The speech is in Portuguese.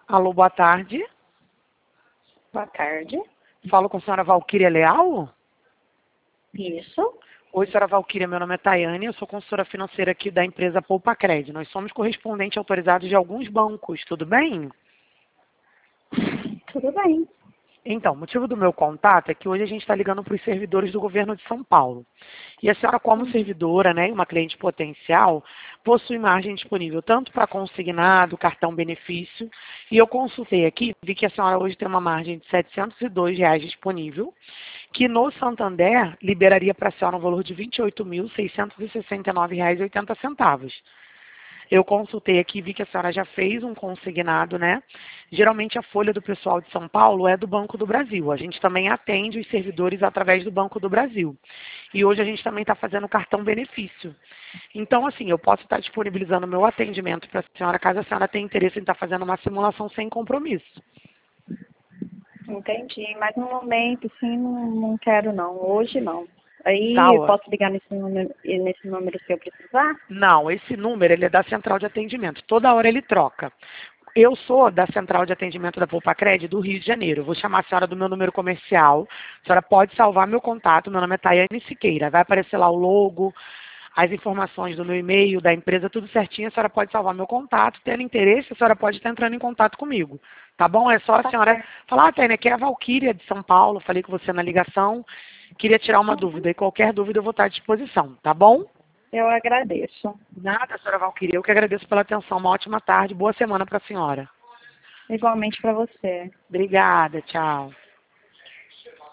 Alô, boa tarde. Boa tarde. Falo com a senhora Valquíria Leal? Isso. Oi, senhora Valquíria, meu nome é Tayane, eu sou consultora financeira aqui da empresa Poupacred. Nós somos correspondentes autorizados de alguns bancos, tudo bem? Tudo bem. Então, o motivo do meu contato é que hoje a gente está ligando para os servidores do governo de São Paulo. E a senhora, como servidora, né, e uma cliente potencial, possui margem disponível tanto para consignado, cartão benefício, e eu consultei aqui, vi que a senhora hoje tem uma margem de R$ 702 disponível, que no Santander liberaria para a senhora um valor de R$ 28.669,80. Eu consultei aqui e vi que a senhora já fez um consignado, né? Geralmente a folha do pessoal de São Paulo é do Banco do Brasil. A gente também atende os servidores através do Banco do Brasil. E hoje a gente também está fazendo cartão benefício. Então, assim, eu posso estar disponibilizando o meu atendimento para a senhora, caso a senhora tenha interesse em estar fazendo uma simulação sem compromisso. Entendi. Mas no momento, sim, não quero não. Hoje não. Tá, Aí eu ó. posso ligar nesse número se eu precisar? Não, esse número ele é da central de atendimento. Toda hora ele troca. Eu sou da central de atendimento da Poupacred do Rio de Janeiro. Eu vou chamar a senhora do meu número comercial. A senhora pode salvar meu contato. Meu nome é Tayane Siqueira. Vai aparecer lá o logo, as informações do meu e-mail, da empresa, tudo certinho. A senhora pode salvar meu contato. Tendo interesse, a senhora pode estar entrando em contato comigo. Tá bom? É só a Tá senhora certo. falar, Tayane, aqui é a Valquíria de São Paulo. Falei com você na ligação. Queria tirar uma dúvida. E qualquer dúvida eu vou estar à disposição. Tá bom? Eu agradeço. Nada, senhora Valquíria. Eu que agradeço pela atenção. Uma ótima tarde. Boa semana para a senhora. Igualmente para você. Obrigada. Tchau.